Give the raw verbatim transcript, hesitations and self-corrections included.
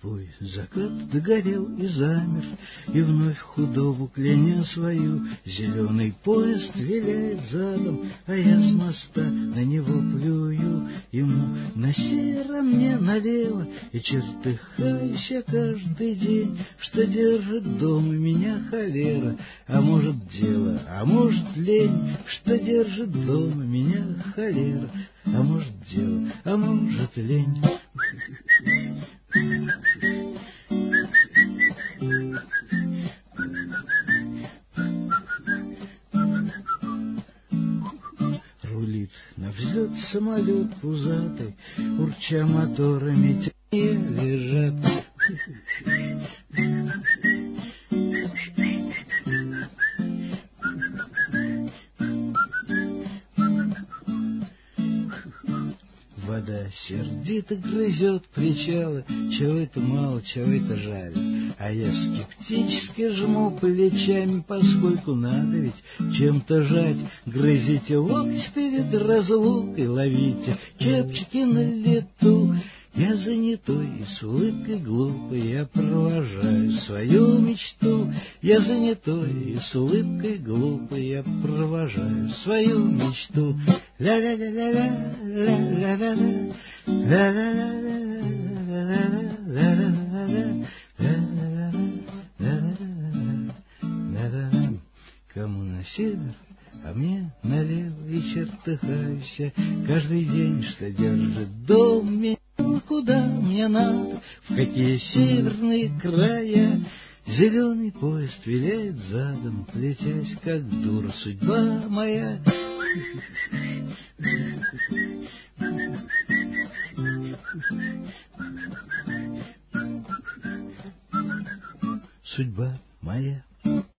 Слепой закат догорел и замер, и вновь худобу кляня свою, зеленый поезд виляет задом, а я с моста на него плюю. Ему на северо, мне налево, и чертыхаюсь я каждый день, что держит дома меня холера. А может дело, а может лень, что держит дома меня холера. А может дело, а может лень. Рулит на взлет самолет пузатый, урча моторами те лежат. Вода сердито грызет причалы, чего это мало, чего это жаль. А я скептически жму плечами, поскольку надо ведь чем-то жать. Грызите локти перед разлукой, ловите чепчики на лету. Я занятой и с улыбкой глупой я провожаю свою мечту. Я занятой и с улыбкой глупой я провожаю свою мечту. Ля-ля-ля-ля-ля, ля-ля-ля-ля, ля-ля-ля-ля-ля-ля-ля-ля-ля-ля-ля-ля-ля-ля. Кому на север, а мне налево, и чертыхаюсь я каждый день, что держит дом меня. Куда мне надо, в какие северные края. Зеленый поезд виляет задом, летясь, как дура, судьба моя. Судьба моя.